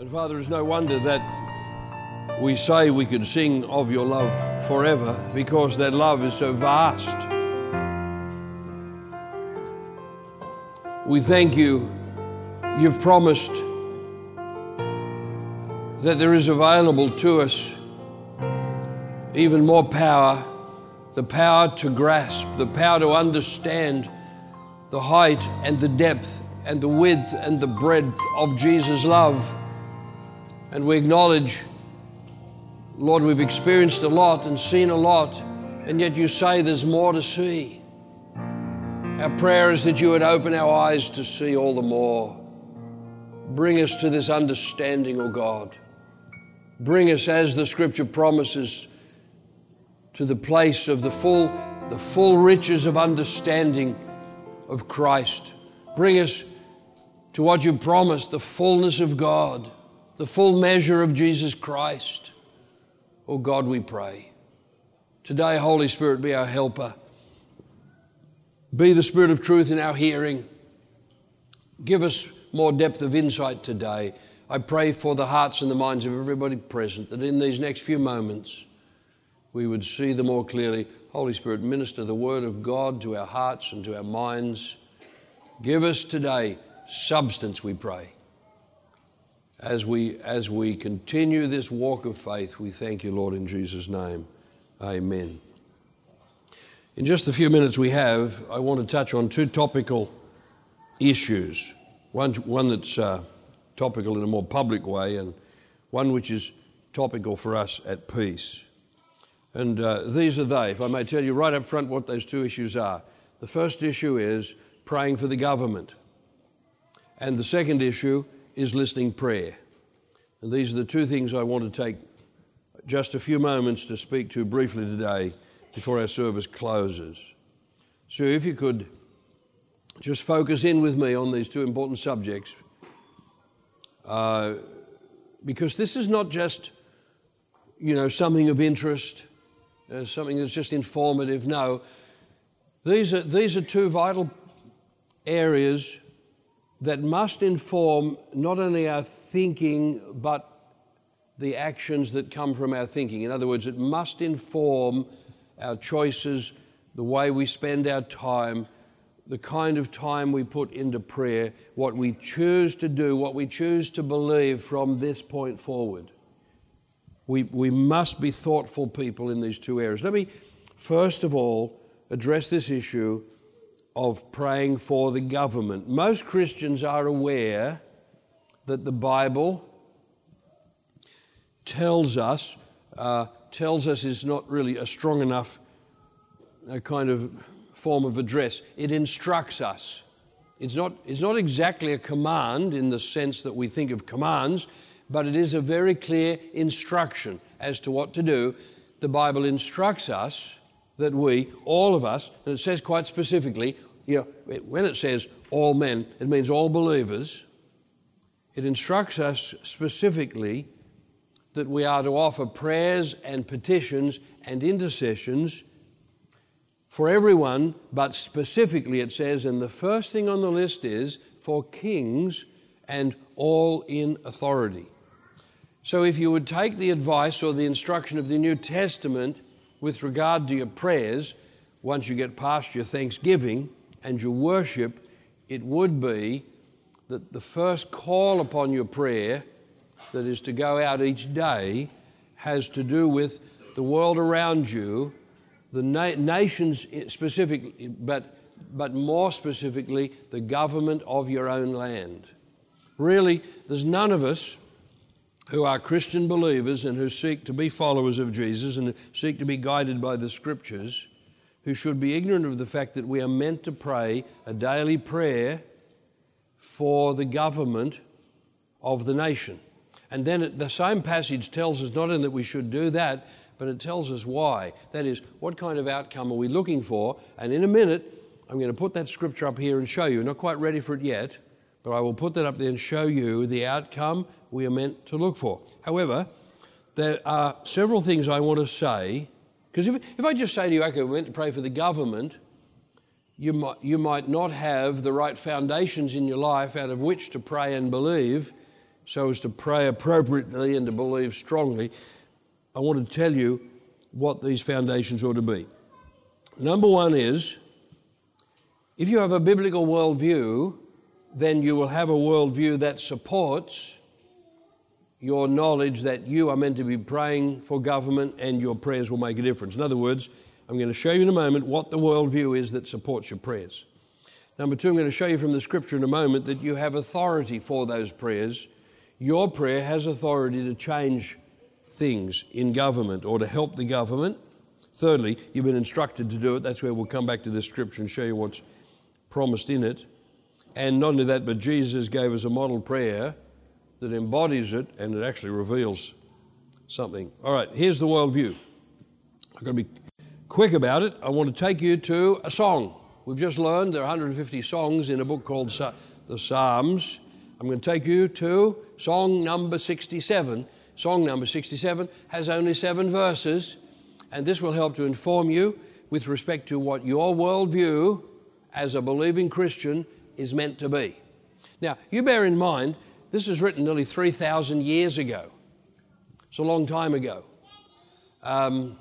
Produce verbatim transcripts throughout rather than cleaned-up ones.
And Father, it's no wonder that we say we could sing of your love forever, because that love is so vast. We thank you. You've promised that there is available to us even more power, the power to grasp, the power to understand the height and the depth and the width and the breadth of Jesus' love. And we acknowledge, Lord, we've experienced a lot and seen a lot, and yet you say there's more to see. Our prayer is that you would open our eyes to see all the more. Bring us to this understanding, O God. Bring us, as the Scripture promises, to the place of the full, the full riches of understanding of Christ. Bring us to what you promised, the fullness of God, the full measure of Jesus Christ. Oh God, we pray. Today, Holy Spirit, be our helper. Be the Spirit of truth in our hearing. Give us more depth of insight today. I pray for the hearts and the minds of everybody present, that in these next few moments we would see the more clearly. Holy Spirit, minister the word of God to our hearts and to our minds. Give us today substance, we pray. As we, as we continue this walk of faith, we thank you, Lord, in Jesus' name. Amen. In just the few minutes we have, I want to touch on two topical issues. One, one that's uh, topical in a more public way, and one which is topical for us at Peace. And uh, these are they. If I may tell you right up front what those two issues are. The first issue is praying for the government. And the second issue is listening prayer. And these are the two things I want to take just a few moments to speak to briefly today before our service closes. So if you could just focus in with me on these two important subjects, uh, because this is not just, you know, something of interest, uh, something that's just informative. No, these are these are two vital areas that must inform not only our thinking, but the actions that come from our thinking. In other words, it must inform our choices, the way we spend our time, the kind of time we put into prayer, what we choose to do, what we choose to believe from this point forward. We, we must be thoughtful people in these two areas. Let me, first of all, address this issue of praying for the government. Most Christians are aware that the Bible tells us, uh, tells us is not really a strong enough uh, kind of form of address. It instructs us. It's not, it's not exactly a command in the sense that we think of commands, but it is a very clear instruction as to what to do. The Bible instructs us that we, all of us, and it says quite specifically, you know, when it says all men, it means all believers. It instructs us specifically that we are to offer prayers and petitions and intercessions for everyone, but specifically it says, and the first thing on the list is for kings and all in authority. So if you would take the advice or the instruction of the New Testament with regard to your prayers, once you get past your thanksgiving and your worship, it would be that the first call upon your prayer that is to go out each day has to do with the world around you, the na- nations specifically, but, but more specifically, the government of your own land. Really, there's none of us who are Christian believers and who seek to be followers of Jesus and seek to be guided by the Scriptures, who should be ignorant of the fact that we are meant to pray a daily prayer for the government of the nation. And then it, the same passage tells us not only that we should do that, but it tells us why. That is, what kind of outcome are we looking for? And in a minute, I'm going to put that scripture up here and show you. Not quite ready for it yet, but I will put that up there and show you the outcome we are meant to look for. However, there are several things I want to say, because if, if I just say to you, okay, we're meant to pray for the government, you might, you might not have the right foundations in your life out of which to pray and believe. so as to pray appropriately and to believe strongly, I want to tell you what these foundations ought to be. Number one is, if you have a biblical worldview, then you will have a worldview that supports your knowledge that you are meant to be praying for government and your prayers will make a difference. In other words, I'm going to show you in a moment what the worldview is that supports your prayers. Number two, I'm going to show you from the scripture in a moment that you have authority for those prayers. Your prayer has authority to change things in government or to help the government. Thirdly, you've been instructed to do it. That's where we'll come back to this scripture and show you what's promised in it. And not only that, but Jesus gave us a model prayer that embodies it and it actually reveals something. All right, here's the worldview. I've got to be quick about it. I want to take you to a song. We've just learned there are one hundred fifty songs in a book called the Psalms. I'm going to take you to song number sixty-seven. Song number sixty-seven has only seven verses, and this will help to inform you with respect to what your worldview as a believing Christian is meant to be. Now, you bear in mind, this was written nearly three thousand years ago. It's a long time ago. Um,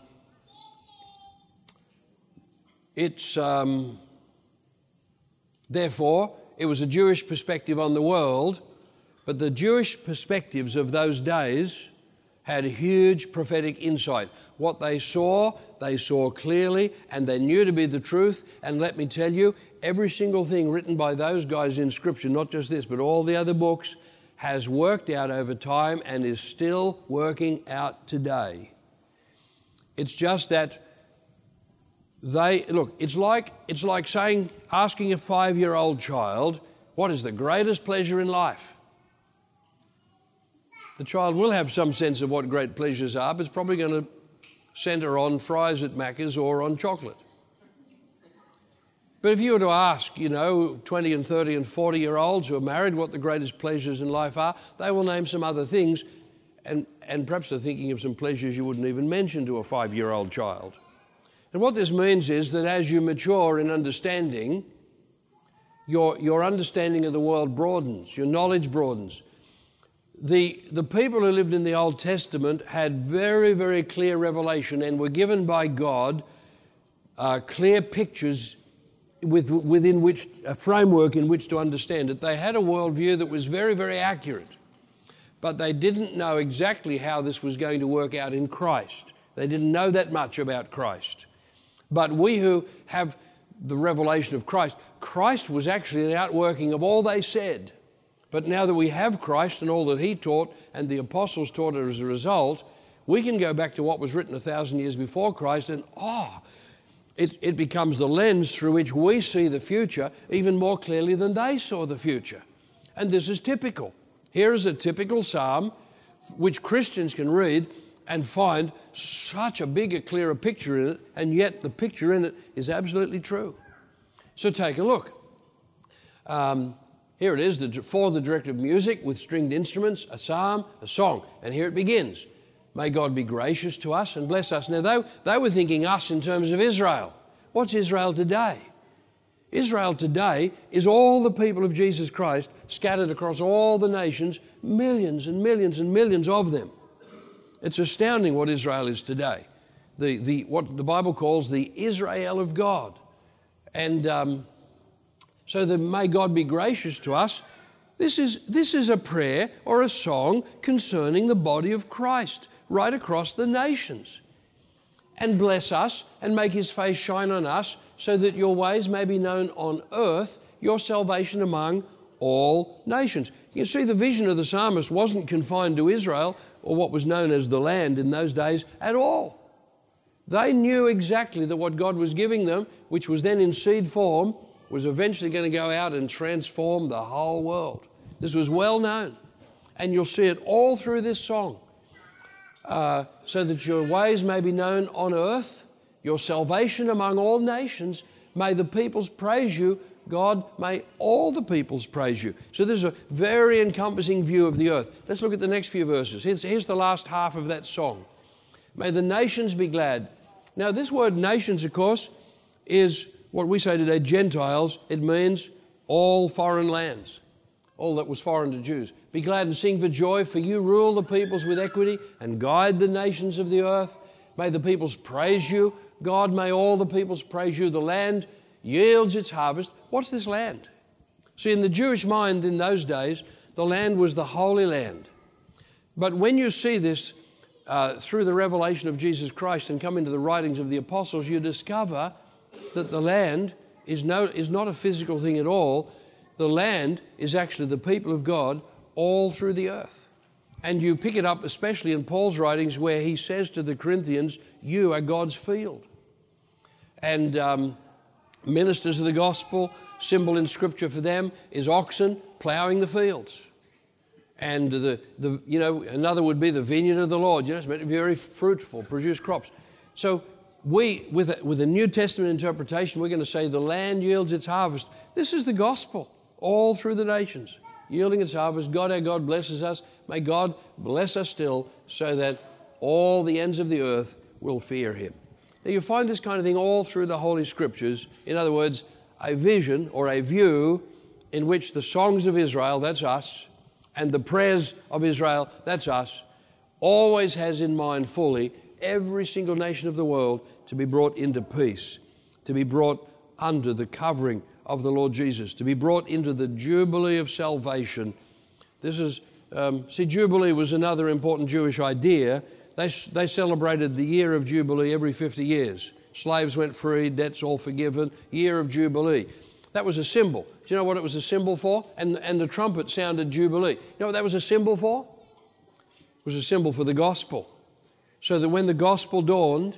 it's, um, therefore, it was a Jewish perspective on the world, but the Jewish perspectives of those days had huge prophetic insight. What they saw, they saw clearly, and they knew to be the truth. And let me tell you, every single thing written by those guys in Scripture, not just this, but all the other books, has worked out over time and is still working out today. It's just that they, look, it's like, it's like saying, asking a five-year-old child, what is the greatest pleasure in life? The child will have some sense of what great pleasures are, but it's probably going to centre on fries at Macca's or on chocolate. But if you were to ask, you know, twenty and thirty and forty-year-olds who are married what the greatest pleasures in life are, they will name some other things, and, and perhaps they're thinking of some pleasures you wouldn't even mention to a five-year-old child. And what this means is that as you mature in understanding, your, your understanding of the world broadens, your knowledge broadens. The, the people who lived in the Old Testament had very, very clear revelation and were given by God uh, clear pictures with, within which, a framework in which to understand it. They had a worldview that was very, very accurate, but they didn't know exactly how this was going to work out in Christ. They didn't know that much about Christ. But we who have the revelation of Christ, Christ was actually an outworking of all they said. But now that we have Christ and all that he taught and the apostles taught as a result, we can go back to what was written a thousand years before Christ and, oh, it, it becomes the lens through which we see the future even more clearly than they saw the future. And this is typical. Here is a typical psalm which Christians can read and find such a bigger, clearer picture in it, and yet the picture in it is absolutely true. So take a look. Um, Here it is, the, for the director of music with stringed instruments, a psalm, a song. And here it begins. May God be gracious to us and bless us. Now, they, they were thinking us in terms of Israel. What's Israel today? Israel today is all the people of Jesus Christ scattered across all the nations, millions and millions and millions of them. It's astounding what Israel is today. The, the, what the Bible calls the Israel of God. And... Um, So that may God be gracious to us. This is, this is a prayer or a song concerning the body of Christ right across the nations. And bless us and make his face shine on us so that your ways may be known on earth, your salvation among all nations. You see, the vision of the psalmist wasn't confined to Israel or what was known as the land in those days at all. They knew exactly that what God was giving them, which was then in seed form, was eventually going to go out and transform the whole world. This was well known. And you'll see it all through this song. Uh, so that your ways may be known on earth, your salvation among all nations. May the peoples praise you. God, may all the peoples praise you. So this is a very encompassing view of the earth. Let's look at the next few verses. Here's, here's the last half of that song. May the nations be glad. Now this word nations, of course, is what we say today, Gentiles. It means all foreign lands, all that was foreign to Jews. Be glad and sing for joy, for you rule the peoples with equity and guide the nations of the earth. May the peoples praise you. God, may all the peoples praise you. The land yields its harvest. What's this land? See, in the Jewish mind in those days, the land was the Holy Land. But when you see this uh, through the revelation of Jesus Christ and come into the writings of the apostles, you discover that the land is, no, is not a physical thing at all. The land is actually the people of God all through the earth. And you pick it up especially in Paul's writings where he says to the Corinthians, you are God's field. And um, ministers of the gospel, symbol in Scripture for them is oxen ploughing the fields. And the, the you know, another would be the vineyard of the Lord. You know, it's meant to be very fruitful, produce crops. So we, with a, with a New Testament interpretation, we're going to say the land yields its harvest. This is the gospel all through the nations, yielding its harvest. God, our God, blesses us. May God bless us still so that all the ends of the earth will fear him. Now you find this kind of thing all through the Holy Scriptures. In other words, a vision or a view in which the songs of Israel, that's us, and the prayers of Israel, that's us, always has in mind fully every single nation of the world to be brought into peace, to be brought under the covering of the Lord Jesus, to be brought into the Jubilee of salvation. This is, um, see, Jubilee was another important Jewish idea. They, they celebrated the year of Jubilee every fifty years. Slaves went free, debts all forgiven, year of Jubilee. That was a symbol. Do you know what it was a symbol for? And, and the trumpet sounded Jubilee. You know what that was a symbol for? It was a symbol for the gospel. So that when the gospel dawned,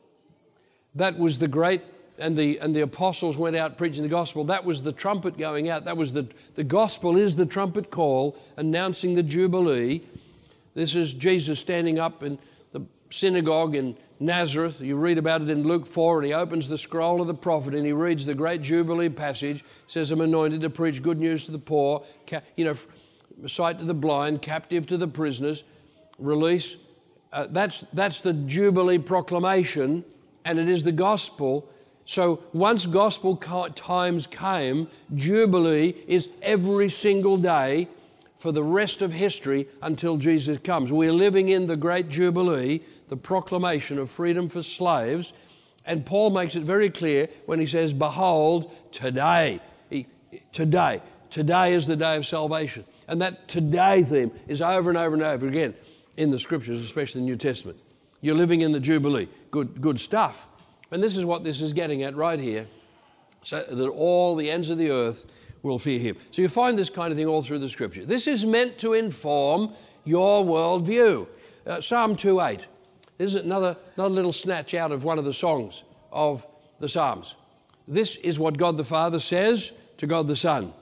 that was the great, and the and the apostles went out preaching the gospel. That was the trumpet going out. That was the, the gospel is the trumpet call announcing the Jubilee. This is Jesus standing up in the synagogue in Nazareth. You read about it in Luke four, and he opens the scroll of the prophet and he reads the great Jubilee passage. It says, I'm anointed to preach good news to the poor, ca- you know, sight to the blind, captive to the prisoners, release. Uh, that's, that's the Jubilee proclamation, and it is the gospel. So once gospel times came, Jubilee is every single day for the rest of history until Jesus comes. We're living in the great Jubilee, the proclamation of freedom for slaves. And Paul makes it very clear when he says, behold, today, he, today, today is the day of salvation. And that today theme is over and over and over again in the Scriptures, especially the New Testament. You're living in the Jubilee. Good, good stuff. And this is what this is getting at right here, so that all the ends of the earth will fear him. So you find this kind of thing all through the Scripture. This is meant to inform your worldview. Uh, Psalm two eight. This is another, another little snatch out of one of the songs of the Psalms. This is what God the Father says to God the Son.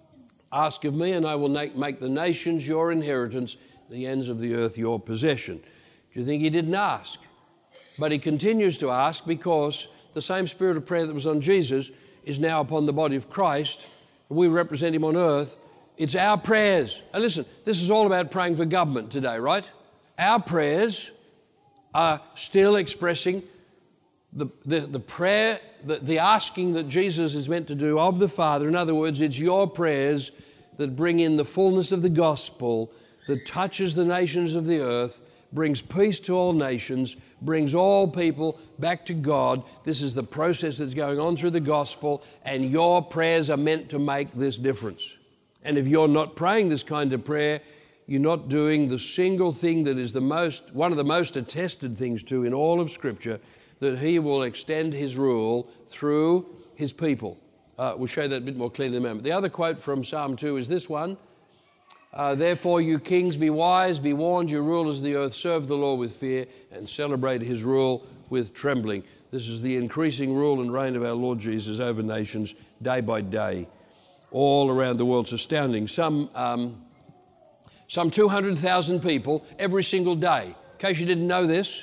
Ask of me, and I will make the nations your inheritance, the ends of the earth your possession. Do you think he didn't ask? But he continues to ask because the same spirit of prayer that was on Jesus is now upon the body of Christ. We represent him on earth. It's our prayers. And listen, this is all about praying for government today, right? Our prayers are still expressing the, the, the prayer, the, the asking that Jesus is meant to do of the Father. In other words, it's your prayers that bring in the fullness of the gospel that touches the nations of the earth, brings peace to all nations, brings all people back to God. This is the process that's going on through the gospel, and your prayers are meant to make this difference. And if you're not praying this kind of prayer, you're not doing the single thing that is the most, one of the most attested things to in all of Scripture, that he will extend his rule through his people. Uh, we'll show that a bit more clearly in a moment. The other quote from Psalm two is this one. Uh, Therefore, you kings, be wise, be warned, you rulers of the earth, serve the Lord with fear and celebrate his rule with trembling. This is the increasing rule and reign of our Lord Jesus over nations day by day, all around the world. It's astounding. Some, um, some two hundred thousand people every single day. In case you didn't know this,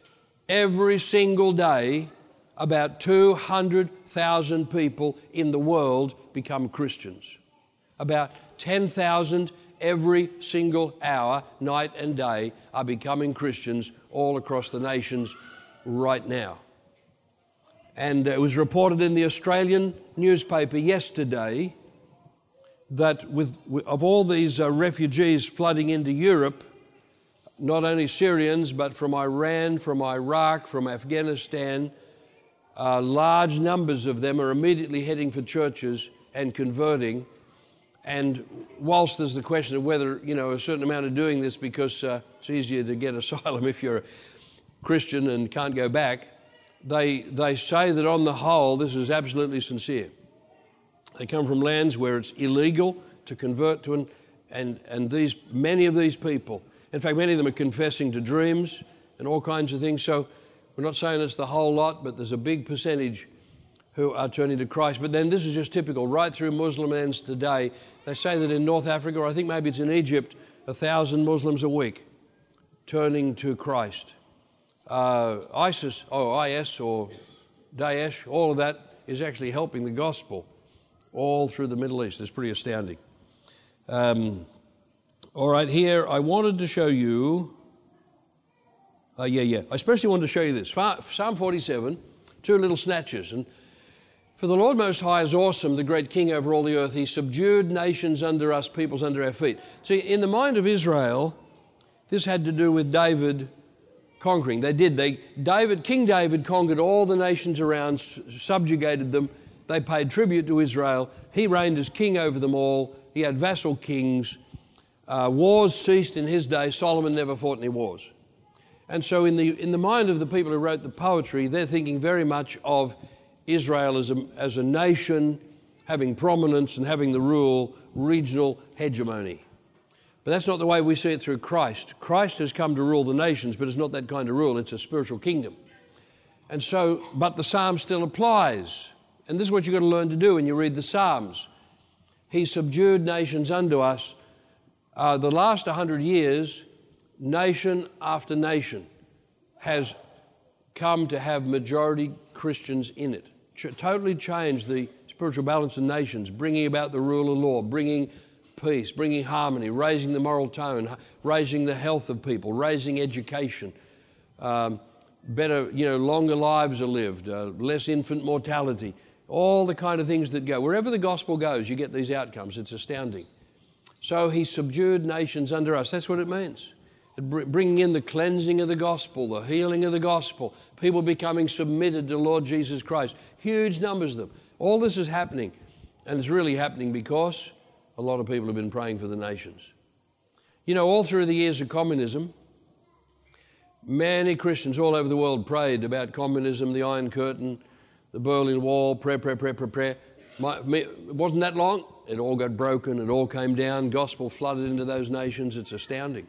every single day, about two hundred thousand people in the world become Christians. About ten thousand every single hour, night and day, are becoming Christians all across the nations right now. And it was reported in the Australian newspaper yesterday that with, of all these uh, refugees flooding into Europe, not only Syrians, but from Iran, from Iraq, from Afghanistan, uh, large numbers of them are immediately heading for churches and converting. And whilst there's the question of whether, you know, a certain amount of doing this because uh, it's easier to get asylum if you're a Christian and can't go back, they they say that on the whole this is absolutely sincere. They come from lands where it's illegal to convert to, an, and and these many of these people, in fact, many of them are confessing to dreams and all kinds of things. So we're not saying it's the whole lot, but there's a big percentage who are turning to Christ. But then this is just typical, right through Muslim lands today. They say that in North Africa, or I think maybe it's in Egypt, a thousand Muslims a week turning to Christ. Uh, ISIS, or I S, or Daesh, all of that is actually helping the gospel all through the Middle East. It's pretty astounding. Um, all right, here I wanted to show you, uh, yeah, yeah, I especially wanted to show you this. Psalm forty-seven, two little snatches. And for the Lord Most High is awesome, the great King over all the earth. He subdued nations under us, peoples under our feet. See, in the mind of Israel, this had to do with David conquering. They did. They David, King David conquered all the nations around, subjugated them. They paid tribute to Israel. He reigned as king over them all. He had vassal kings. Uh, wars ceased in his day. Solomon never fought any wars. And so in the in the mind of the people who wrote the poetry, they're thinking very much of Israel as a, as a nation having prominence and having the rule, regional hegemony. But that's not the way we see it through Christ. Christ has come to rule the nations, but it's not that kind of rule. It's a spiritual kingdom. And so, but the Psalm still applies. And this is what you've got to learn to do when you read the Psalms. He subdued nations unto us. Uh, the last one hundred years, nation after nation has come to have majority Christians in it. Ch- totally changed the spiritual balance of nations, bringing about the rule of law, bringing peace, bringing harmony, raising the moral tone, raising the health of people, raising education, um, better, you know, longer lives are lived, uh, less infant mortality, all the kind of things that go. Wherever the gospel goes, you get these outcomes. It's astounding. So he subdued nations under us. That's what it means. Bringing in the cleansing of the gospel, the healing of the gospel, people becoming submitted to Lord Jesus Christ. Huge numbers of them. All this is happening, and it's really happening because a lot of people have been praying for the nations. You know, all through the years of communism, many Christians all over the world prayed about communism, the Iron Curtain, the Berlin Wall, prayer, prayer, prayer, prayer, prayer. My, me, it wasn't that long. It all got broken. It all came down. Gospel flooded into those nations. It's astounding.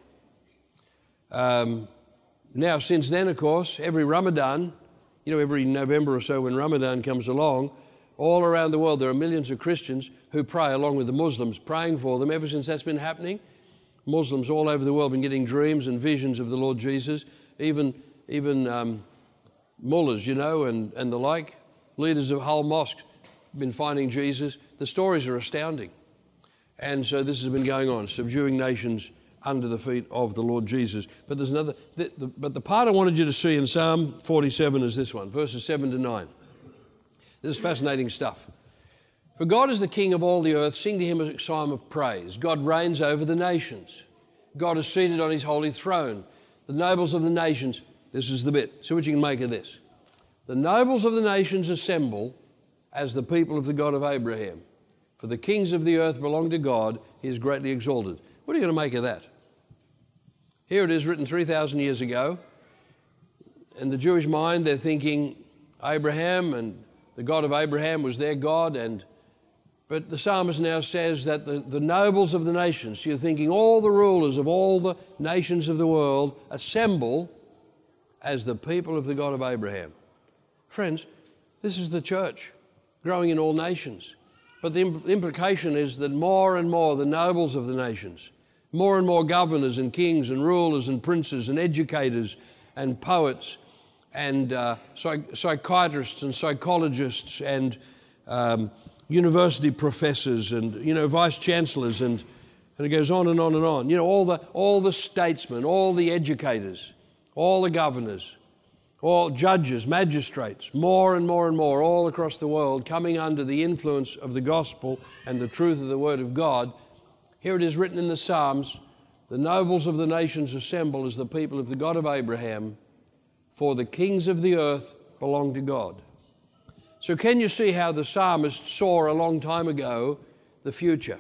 Um, now, since then, of course, every Ramadan, you know, every November or so when Ramadan comes along, all around the world there are millions of Christians who pray along with the Muslims, praying for them. Ever since that's been happening, Muslims all over the world have been getting dreams and visions of the Lord Jesus, even even um, mullahs, you know, and, and the like, leaders of whole mosques have been finding Jesus. The stories are astounding. And so this has been going on, subduing nations under the feet of the Lord Jesus. But there's another, the, the, but the part I wanted you to see in Psalm forty-seven is this one, verses seven to nine. This is fascinating stuff. For God is the King of all the earth, sing to him a psalm of praise. God reigns over the nations. God is seated on his holy throne. The nobles of the nations, this is the bit, see what you can make of this. The nobles of the nations assemble as the people of the God of Abraham. For the kings of the earth belong to God, he is greatly exalted. What are you going to make of that? Here it is, written three thousand years ago. In the Jewish mind, they're thinking Abraham, and the God of Abraham was their God. And but the psalmist now says that the, the nobles of the nations, so you're thinking all the rulers of all the nations of the world, assemble as the people of the God of Abraham. Friends, this is the church growing in all nations. But the implication is that more and more the nobles of the nations, more and more governors and kings and rulers and princes and educators and poets and uh, psych- psychiatrists and psychologists and um, university professors and, you know, vice chancellors and, and it goes on and on and on. You know, all the all the statesmen, all the educators, all the governors, all judges, magistrates, more and more and more all across the world coming under the influence of the gospel and the truth of the word of God. Here it is written in the Psalms, the nobles of the nations assemble as the people of the God of Abraham, for the kings of the earth belong to God. So can you see how the psalmist saw a long time ago the future?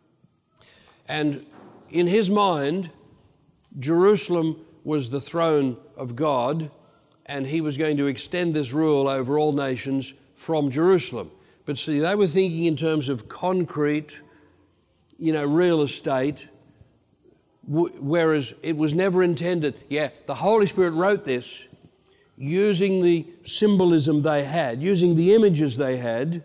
And in his mind, Jerusalem was the throne of God, and he was going to extend this rule over all nations from Jerusalem. But see, they were thinking in terms of concrete, you know, real estate, w- whereas it was never intended. Yeah, the Holy Spirit wrote this using the symbolism they had, using the images they had,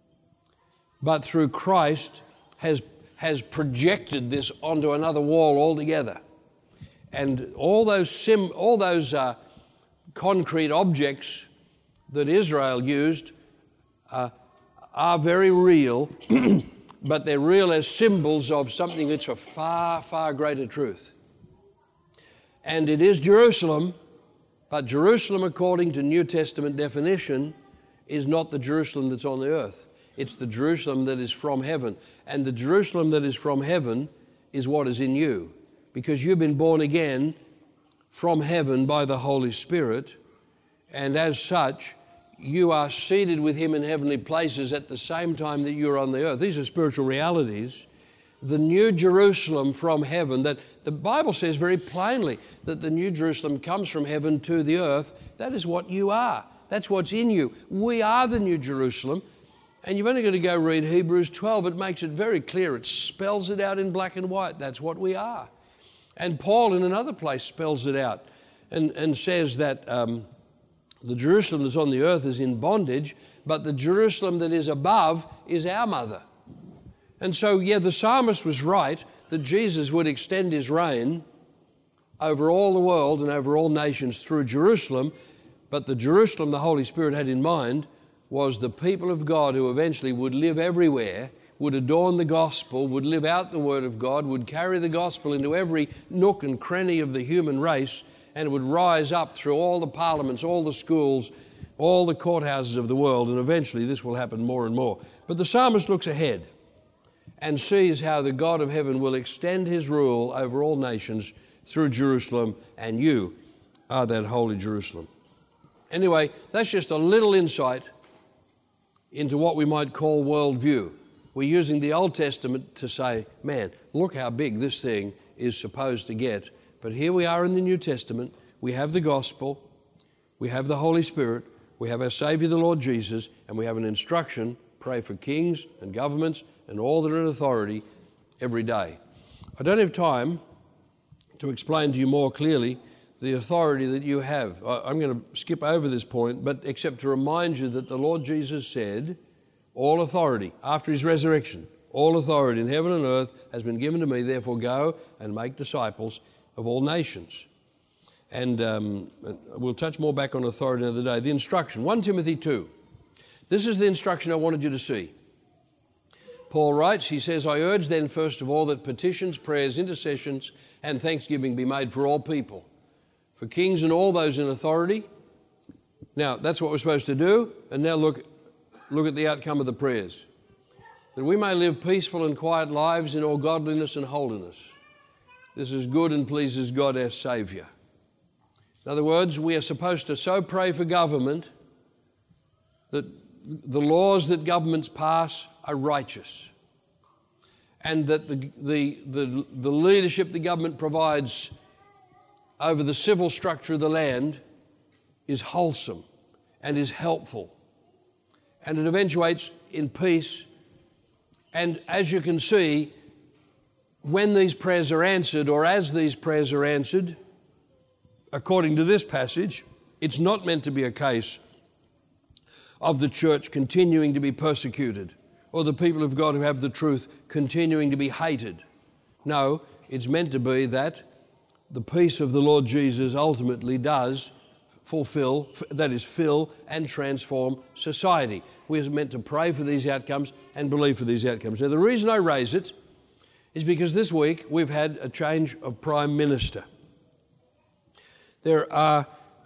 but through Christ has, has projected this onto another wall altogether. And all those sim, all those uh, concrete objects that Israel used uh, are very real, but they're real as symbols of something that's a far, far greater truth. And it is Jerusalem, but Jerusalem, according to New Testament definition, is not the Jerusalem that's on the earth. It's the Jerusalem that is from heaven. And the Jerusalem that is from heaven is what is in you, because you've been born again from heaven by the Holy Spirit, and as such, you are seated with him in heavenly places at the same time that you're on the earth. These are spiritual realities. The new Jerusalem from heaven, that the Bible says very plainly that the new Jerusalem comes from heaven to the earth. That is what you are. That's what's in you. We are the new Jerusalem. And you've only got to go read Hebrews twelve. It makes it very clear. It spells it out in black and white. That's what we are. And Paul in another place spells it out and, and says that um, the Jerusalem that's on the earth is in bondage, but the Jerusalem that is above is our mother. And so, yeah, the psalmist was right that Jesus would extend his reign over all the world and over all nations through Jerusalem, but the Jerusalem the Holy Spirit had in mind was the people of God who eventually would live everywhere, would adorn the gospel, would live out the word of God, would carry the gospel into every nook and cranny of the human race, and would rise up through all the parliaments, all the schools, all the courthouses of the world, and eventually this will happen more and more. But the psalmist looks ahead and sees how the God of heaven will extend his rule over all nations through Jerusalem, and you are that holy Jerusalem. Anyway, that's just a little insight into what we might call worldview. We're using the Old Testament to say, man, look how big this thing is supposed to get. But here we are in the New Testament. We have the gospel, we have the Holy Spirit, we have our Savior, the Lord Jesus, and we have an instruction, pray for kings and governments and all that are in authority every day. I don't have time to explain to you more clearly the authority that you have. I'm going to skip over this point, but except to remind you that the Lord Jesus said, all authority, after his resurrection, all authority in heaven and earth has been given to me, therefore go and make disciples of all nations. And um, we'll touch more back on authority another day. The instruction, First Timothy two. This is the instruction I wanted you to see. Paul writes, he says, I urge then first of all that petitions, prayers, intercessions, and thanksgiving be made for all people, for kings and all those in authority. Now, that's what we're supposed to do. And now look, look at the outcome of the prayers. That we may live peaceful and quiet lives in all godliness and holiness. This is good and pleases God our Saviour. In other words, we are supposed to so pray for government that the laws that governments pass are righteous, and that the, the, the, the leadership the government provides over the civil structure of the land is wholesome and is helpful, and it eventuates in peace. And as you can see, when these prayers are answered, or as these prayers are answered, according to this passage, it's not meant to be a case of the church continuing to be persecuted, or the people of God who have the truth continuing to be hated. No, it's meant to be that the peace of the Lord Jesus ultimately does fulfill, that is, fill and transform society. We are meant to pray for these outcomes and believe for these outcomes. Now, the reason I raise it is because this week we've had a change of Prime Minister. There are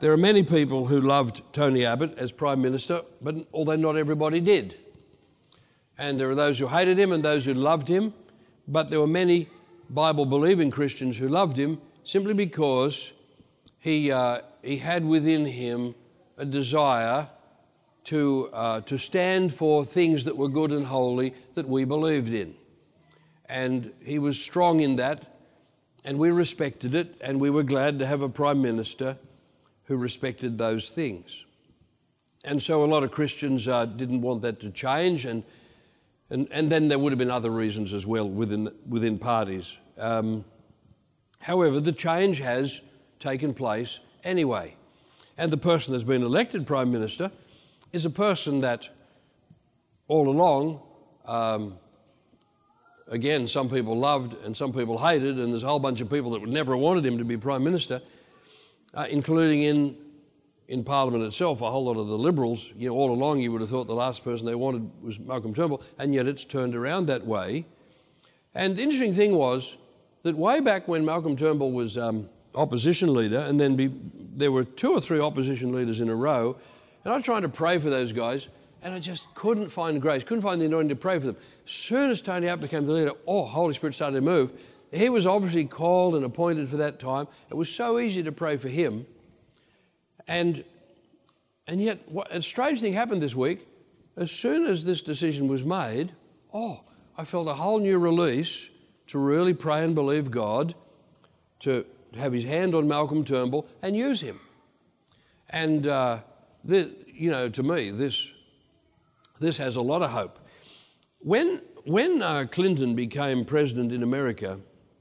There are many people who loved Tony Abbott as Prime Minister, but although not everybody did. And there are those who hated him and those who loved him, but there were many Bible-believing Christians who loved him simply because he uh, he had within him a desire to uh, to stand for things that were good and holy that we believed in. And he was strong in that, and we respected it, and we were glad to have a Prime Minister who respected those things. And so a lot of Christians uh, didn't want that to change, and, and and then there would have been other reasons as well within within parties. Um, however, the change has taken place anyway. And the person that's been elected Prime Minister is a person that all along, um, again, some people loved and some people hated, and there's a whole bunch of people that would never have wanted him to be Prime Minister, uh, including in in Parliament itself, a whole lot of the Liberals. You know, all along you would have thought the last person they wanted was Malcolm Turnbull, and yet it's turned around that way. And the interesting thing was that way back when Malcolm Turnbull was um, opposition leader, and then be, there were two or three opposition leaders in a row, and I was trying to pray for those guys, and I just couldn't find grace, couldn't find the anointing to pray for them. As soon as Tony Abbott became the leader, oh, Holy Spirit started to move. He was obviously called and appointed for that time. It was so easy to pray for him. And and yet, what, a strange thing happened this week. As soon as this decision was made, oh, I felt a whole new release to really pray and believe God to have his hand on Malcolm Turnbull and use him. And, uh, this, you know, to me, this this has a lot of hope. When, when uh, Clinton became president in America,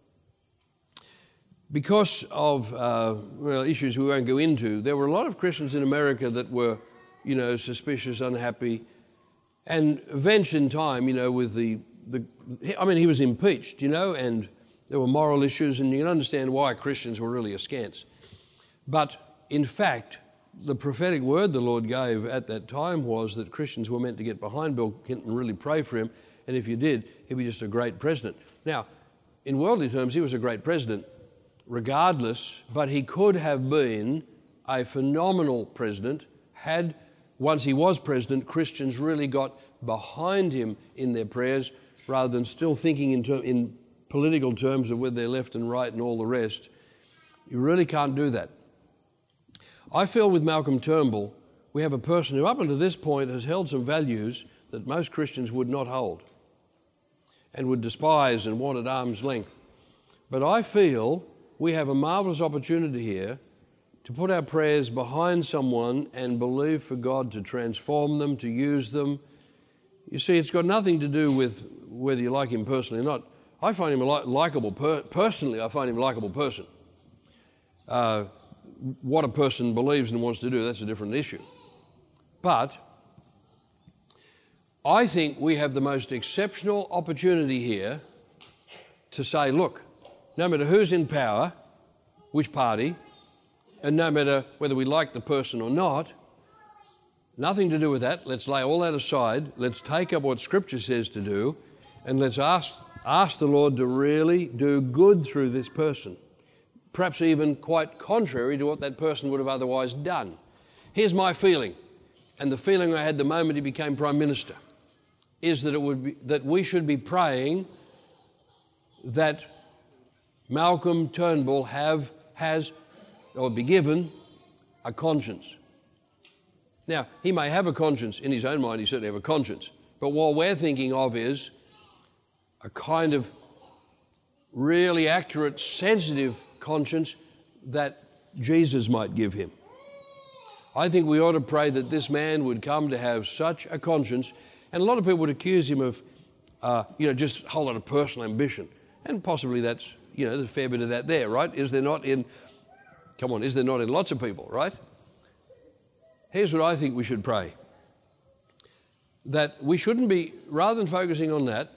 because of uh, well, issues we won't go into, there were a lot of Christians in America that were, you know, suspicious, unhappy. And eventually in time, you know, with the, the, I mean, he was impeached, you know, and there were moral issues, and you can understand why Christians were really askance. But in fact, the prophetic word the Lord gave at that time was that Christians were meant to get behind Bill Clinton and really pray for him, and if you did, he'd be just a great president. Now, in worldly terms, he was a great president, regardless, but he could have been a phenomenal president had, once he was president, Christians really got behind him in their prayers rather than still thinking in, ter- in political terms of whether they're left and right and all the rest. You really can't do that. I feel with Malcolm Turnbull, we have a person who up until this point has held some values that most Christians would not hold and would despise and want at arm's length. But I feel we have a marvellous opportunity here to put our prayers behind someone and believe for God to transform them, to use them. You see, it's got nothing to do with whether you like him personally or not. I find him a li- likeable, per- personally, I find him a likeable person. Uh, what a person believes and wants to do, that's a different issue. But I think we have the most exceptional opportunity here to say, look, no matter who's in power, which party, and no matter whether we like the person or not, nothing to do with that. Let's lay all that aside. Let's take up what Scripture says to do, and let's ask, ask the Lord to really do good through this person, perhaps even quite contrary to what that person would have otherwise done. Here's my feeling, and the feeling I had the moment he became Prime Minister, is that it would be, that we should be praying that Malcolm Turnbull have, has, or be given, a conscience. Now, he may have a conscience in his own mind, he certainly have a conscience, but what we're thinking of is a kind of really accurate, sensitive conscience that Jesus might give him. I think we ought to pray that this man would come to have such a conscience, and a lot of people would accuse him of, uh, you know, just a whole lot of personal ambition, and possibly that's, you know, there's a fair bit of that there, right? Is there not in, come on, is there not in lots of people, right? Here's what I think we should pray. That we shouldn't be, rather than focusing on that,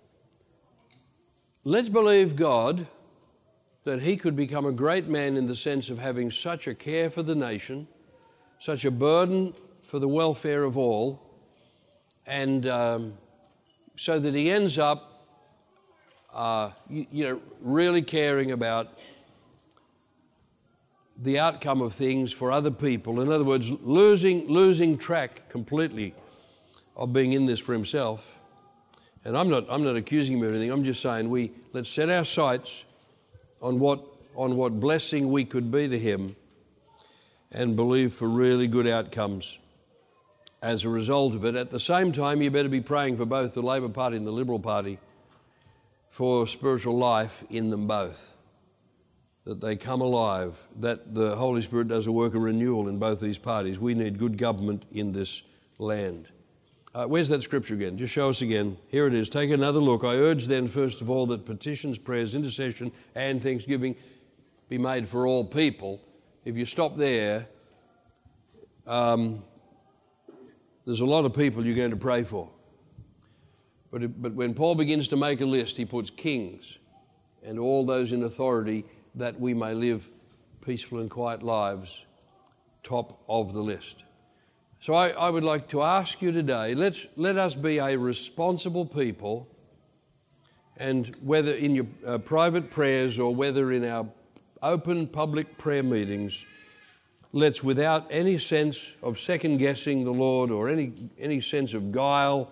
let's believe God that he could become a great man in the sense of having such a care for the nation, such a burden for the welfare of all, and um, so that he ends up Uh, you, you know, really caring about the outcome of things for other people. In other words, losing losing track completely of being in this for himself. And I'm not I'm not accusing him of anything. I'm just saying we let's set our sights on what on what blessing we could be to him and believe for really good outcomes as a result of it. At the same time, you better be praying for both the Labor Party and the Liberal Party for spiritual life in them both, that they come alive, that the Holy Spirit does a work of renewal in both these parties. We need good government in this land. Uh, where's that scripture again? Just show us again. Here it is. Take another look. I urge then, first of all, that petitions, prayers, intercession, and thanksgiving be made for all people. If you stop there, um, there's a lot of people you're going to pray for. But, it, but when Paul begins to make a list, he puts kings and all those in authority, that we may live peaceful and quiet lives, top of the list. So I, I would like to ask you today, let's let us be a responsible people, and whether in your uh, private prayers or whether in our open public prayer meetings, let's, without any sense of second-guessing the Lord or any, any sense of guile,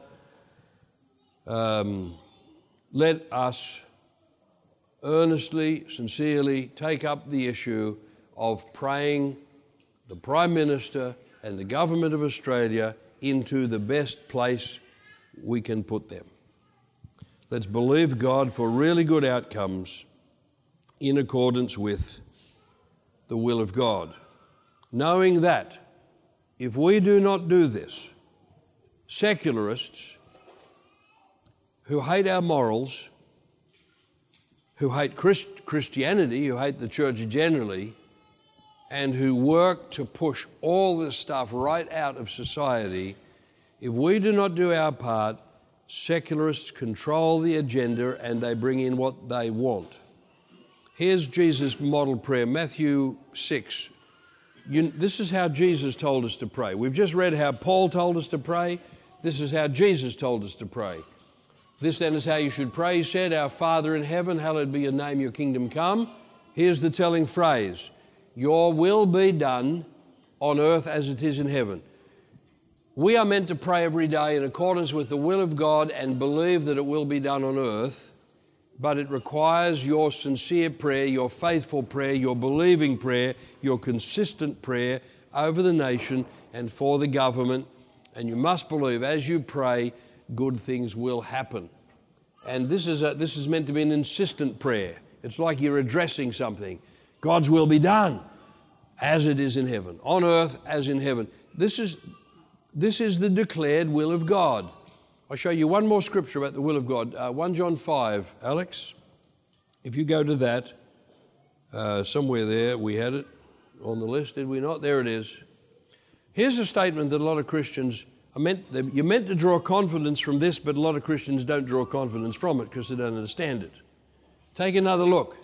um, let us earnestly, sincerely take up the issue of praying the Prime Minister and the government of Australia into the best place we can put them. Let's believe God for really good outcomes in accordance with the will of God, knowing that if we do not do this, secularists who hate our morals, who hate Christ- Christianity, who hate the church generally, and who work to push all this stuff right out of society, if we do not do our part, secularists control the agenda and they bring in what they want. Here's Jesus' model prayer, Matthew six. You, this is how Jesus told us to pray. We've just read how Paul told us to pray. This is how Jesus told us to pray. This then is how you should pray. He said, Our Father in heaven, hallowed be your name, your kingdom come. Here's the telling phrase, your will be done on earth as it is in heaven. We are meant to pray every day in accordance with the will of God and believe that it will be done on earth, but it requires your sincere prayer, your faithful prayer, your believing prayer, your consistent prayer over the nation and for the government. And you must believe as you pray, good things will happen. And this is a, this is meant to be an insistent prayer. It's like you're addressing something. God's will be done as it is in heaven, on earth as in heaven. This is, this is the declared will of God. I'll show you one more scripture about the will of God. Uh, First John five, Alex. If you go to that, uh, somewhere there, we had it on the list, did we not? There it is. Here's a statement that a lot of Christians are meant, you're meant to draw confidence from this, but a lot of Christians don't draw confidence from it because they don't understand it. Take another look.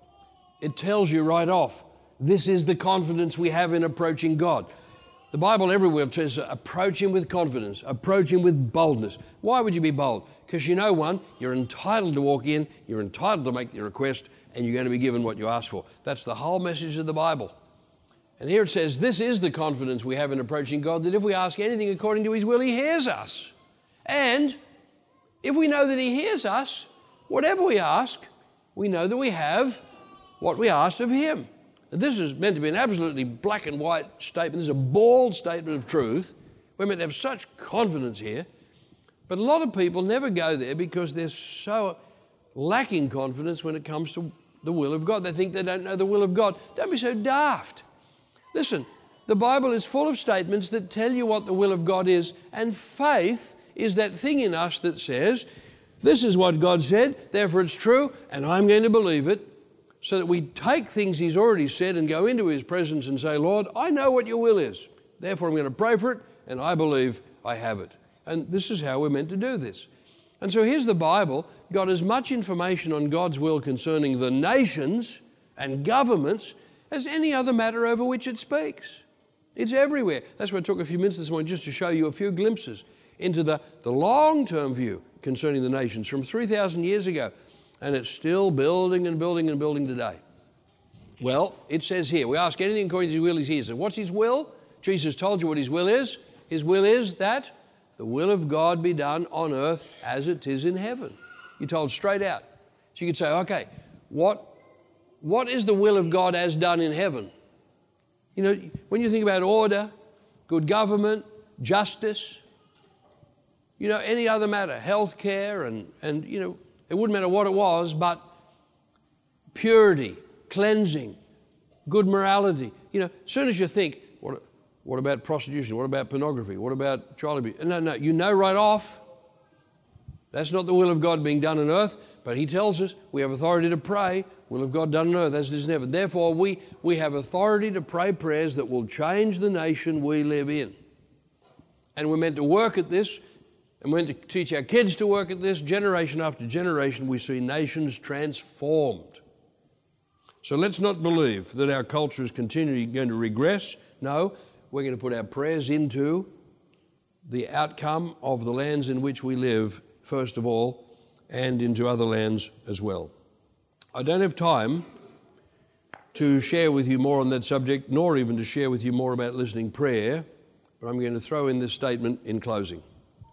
It tells you right off, this is the confidence we have in approaching God. The Bible everywhere says approach him with confidence, approach him with boldness. Why would you be bold? Because you know, one, you're entitled to walk in, you're entitled to make your request, and you're going to be given what you ask for. That's the whole message of the Bible. And here it says, this is the confidence we have in approaching God, that if we ask anything according to his will, he hears us. And if we know that he hears us, whatever we ask, we know that we have what we asked of him. And this is meant to be an absolutely black and white statement. This is a bald statement of truth. We're meant to have such confidence here. But a lot of people never go there because they're so lacking confidence when it comes to the will of God. They think they don't know the will of God. Don't be so daft. Listen, the Bible is full of statements that tell you what the will of God is, and faith is that thing in us that says, this is what God said, therefore it's true, and I'm going to believe it, so that we take things he's already said and go into his presence and say, Lord, I know what your will is, therefore I'm going to pray for it, and I believe I have it. And this is how we're meant to do this. And so here's the Bible, got as much information on God's will concerning the nations and governments as any other matter over which it speaks. It's everywhere. That's why I took a few minutes this morning just to show you a few glimpses into the, the long-term view concerning the nations from three thousand years ago. And it's still building and building and building today. Well, it says here, we ask anything according to his will, he's here. So what's his will? Jesus told you what his will is. His will is that the will of God be done on earth as it is in heaven. You're told straight out. So you could say, okay, what, what is the will of God as done in heaven? You know, when you think about order, good government, justice, you know, any other matter, health care, and, and, you know, it wouldn't matter what it was, but purity, cleansing, good morality. You know, as soon as you think, what, what about prostitution? What about pornography? What about child abuse? No, no, you know right off, that's not the will of God being done on earth, but he tells us we have authority to pray, will of God done on earth as it is in heaven. Therefore, we, we have authority to pray prayers that will change the nation we live in. And we're meant to work at this, and we're meant to teach our kids to work at this. Generation after generation, we see nations transformed. So let's not believe that our culture is continually going to regress. No, we're going to put our prayers into the outcome of the lands in which we live, first of all, and into other lands as well. I don't have time to share with you more on that subject, nor even to share with you more about listening prayer, but I'm going to throw in this statement in closing.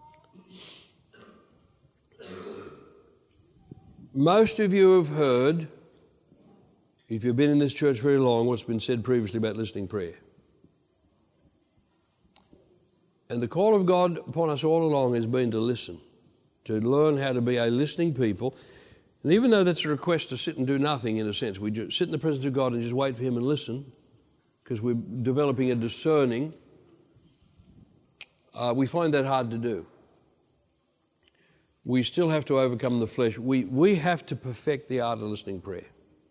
Most of you have heard, if you've been in this church very long, what's been said previously about listening prayer. And the call of God upon us all along has been to listen, to learn how to be a listening people. And even though that's a request to sit and do nothing, in a sense, we just sit in the presence of God and just wait for him and listen, because we're developing a discerning, uh, we find that hard to do. We still have to overcome the flesh. We, we have to perfect the art of listening prayer.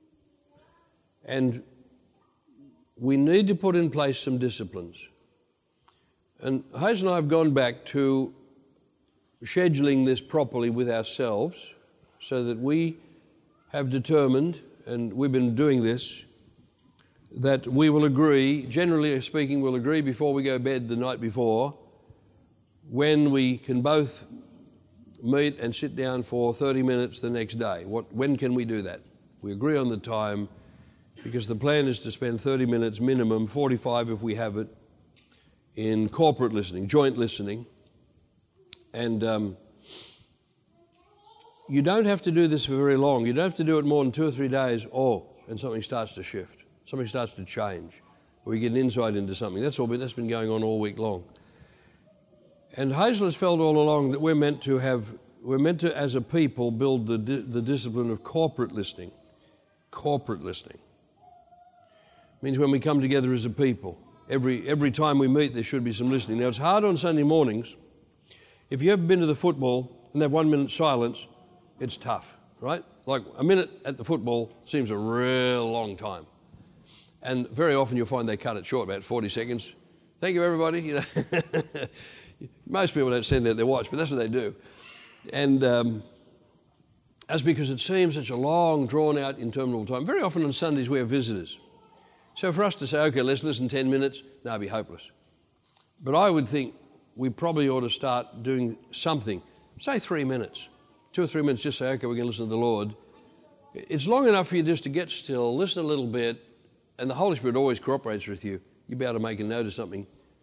And we need to put in place some disciplines. And Hayes and I have gone back to scheduling this properly with ourselves so that we have determined, and we've been doing this, that we will agree, generally speaking, we'll agree before we go to bed the night before, when we can both meet and sit down for thirty minutes the next day. What, when can we do that? We agree on the time, because the plan is to spend thirty minutes minimum, forty-five if we have it, in corporate listening, joint listening. And um, you don't have to do this for very long. You don't have to do it more than two or three days, oh, and something starts to shift. Something starts to change. Or you get an insight into something. That's all. That's been going on all week long. And Hazel has felt all along that we're meant to have, we're meant to, as a people, build the the discipline of corporate listening. Corporate listening means when we come together as a people, every every time we meet, there should be some listening. Now, it's hard on Sunday mornings. If you've ever been to the football and they have one minute silence, it's tough, right? Like a minute at the football seems a real long time. And very often you'll find they cut it short, about forty seconds. Thank you, everybody. You know, most people don't send out their watch, but that's what they do. And um, that's because it seems such a long, drawn-out, interminable time. Very often on Sundays we have visitors. So for us to say, okay, let's listen ten minutes, no, it'd be hopeless. But I would think we probably ought to start doing something. Say three minutes. Two or three minutes, just say, okay, we're going to listen to the Lord. It's long enough for you just to get still, listen a little bit, and the Holy Spirit always cooperates with you. You'll be able to make a note of something.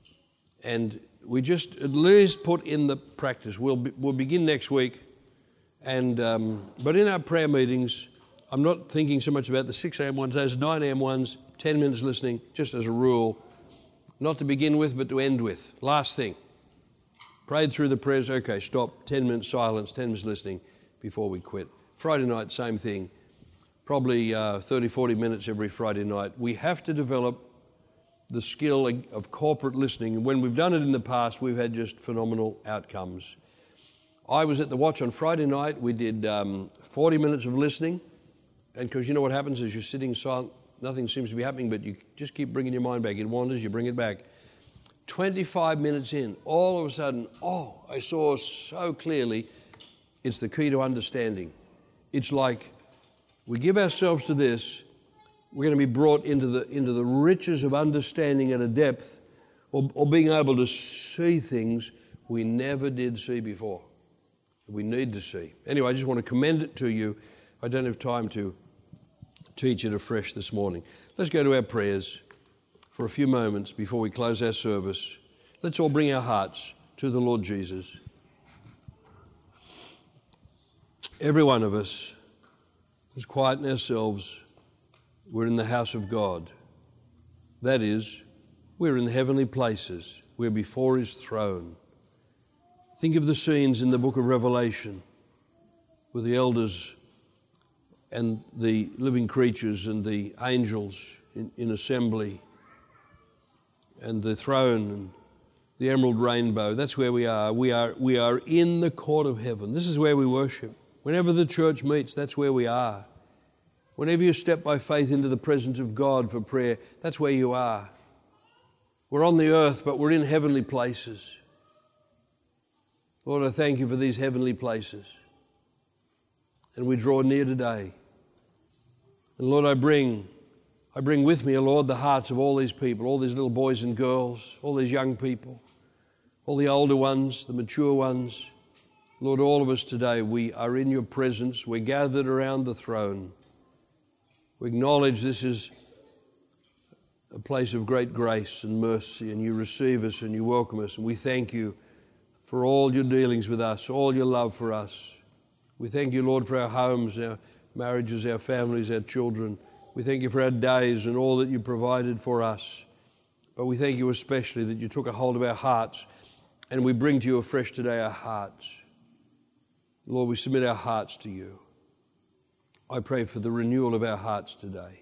And we just at least put in the practice. We'll be, we'll begin next week. And um, but in our prayer meetings, I'm not thinking so much about the six a.m. ones, those nine a.m. ones, ten minutes listening, just as a rule. Not to begin with, but to end with. Last thing. Prayed through the prayers, okay, stop, ten minutes silence, ten minutes listening before we quit. Friday night, same thing. Probably uh, thirty, forty minutes every Friday night. We have to develop the skill of corporate listening. And when we've done it in the past, we've had just phenomenal outcomes. I was at the Watch on Friday night. We did um, forty minutes of listening. And because you know what happens is you're sitting silent, nothing seems to be happening, but you just keep bringing your mind back. It wanders, you bring it back. twenty-five minutes in, all of a sudden, oh, I saw so clearly, it's the key to understanding. It's like we give ourselves to this, we're going to be brought into the into the riches of understanding at a depth, or, or being able to see things we never did see before. We need to see. Anyway, I just want to commend it to you. I don't have time to teach it afresh this morning. Let's go to our prayers for a few moments before we close our service. Let's all bring our hearts to the Lord Jesus. Every one of us is quieting ourselves. We're in the house of God. That is, we're in heavenly places. We're before His throne. Think of the scenes in the book of Revelation with the elders and the living creatures and the angels in, in assembly and the throne and the emerald rainbow. That's where we are. We are we are in the court of heaven. This is where we worship. Whenever the church meets, that's where we are. Whenever you step by faith into the presence of God for prayer, that's where you are. We're on the earth, but we're in heavenly places. Lord, I thank You for these heavenly places. And we draw near today. And Lord, I bring, I bring with me, O Lord, the hearts of all these people, all these little boys and girls, all these young people, all the older ones, the mature ones. Lord, all of us today, we are in Your presence. We're gathered around the throne. We acknowledge this is a place of great grace and mercy, and You receive us and You welcome us. And we thank You for all Your dealings with us, all Your love for us. We thank You, Lord, for our homes, our marriages, our families, our children. We thank You for our days and all that You provided for us. But we thank You especially that You took a hold of our hearts, and we bring to You afresh today our hearts. Lord, we submit our hearts to You. I pray for the renewal of our hearts today.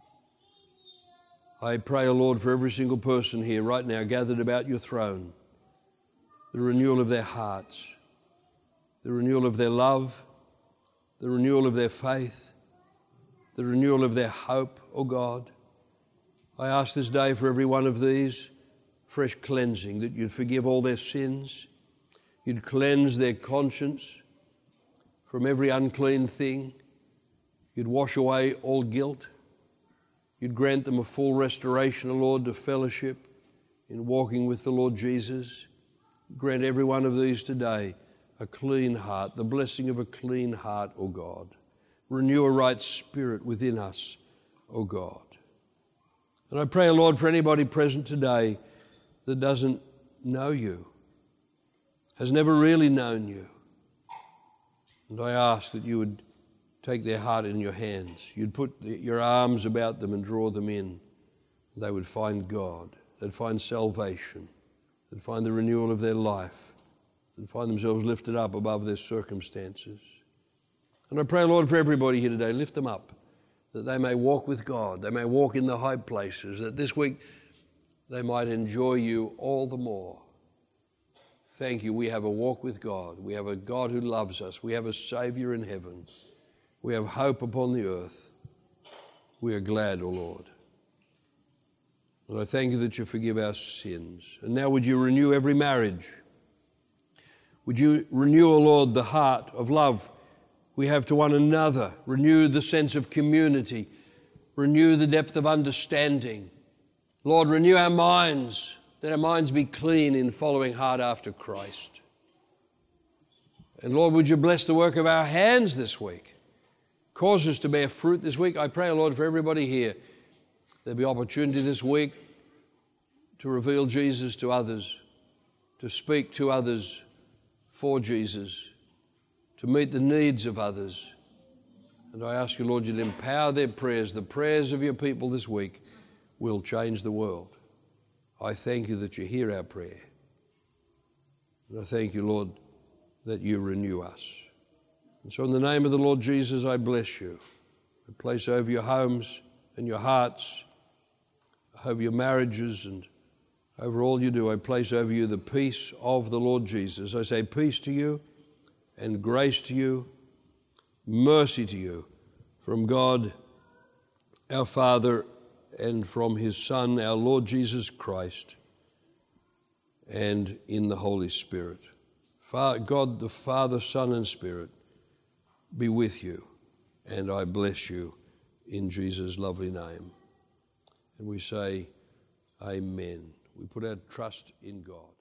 I pray, O Lord, for every single person here right now gathered about Your throne, the renewal of their hearts, the renewal of their love, the renewal of their faith, the renewal of their hope, O God. I ask this day for every one of these fresh cleansing, that You'd forgive all their sins, You'd cleanse their conscience from every unclean thing, You'd wash away all guilt, You'd grant them a full restoration, O Lord, to fellowship in walking with the Lord Jesus. Grant every one of these today a clean heart, the blessing of a clean heart, O God. Renew a right spirit within us, O God. And I pray, O Lord, for anybody present today that doesn't know You, has never really known You. And I ask that You would take their heart in Your hands. You'd put Your arms about them and draw them in. They would find God. They'd find salvation. They'd find the renewal of their life. And find themselves lifted up above their circumstances. And I pray, Lord, for everybody here today, lift them up, that they may walk with God, they may walk in the high places, that this week they might enjoy You all the more. Thank You, we have a walk with God. We have a God who loves us. We have a Savior in heaven. We have hope upon the earth. We are glad, O Lord. And I thank You that You forgive our sins. And now would You renew every marriage? Would You renew, O Lord, the heart of love we have to one another? Renew the sense of community. Renew the depth of understanding. Lord, renew our minds, that our minds be clean in following hard after Christ. And Lord, would You bless the work of our hands this week? Cause us to bear fruit this week. I pray, Lord, for everybody here, there'll be opportunity this week to reveal Jesus to others, to speak to others for Jesus, to meet the needs of others. And I ask You, Lord, You'd empower their prayers. The prayers of Your people this week will change the world. I thank You that You hear our prayer. And I thank You, Lord, that You renew us. And so in the name of the Lord Jesus, I bless You. I place over your homes and your hearts, over your marriages, and over all you do, I place over you the peace of the Lord Jesus. I say peace to you and grace to you, mercy to you from God our Father and from His Son, our Lord Jesus Christ, and in the Holy Spirit. God the Father, Son, and Spirit be with you, and I bless you in Jesus' lovely name. And we say, Amen. We put our trust in God.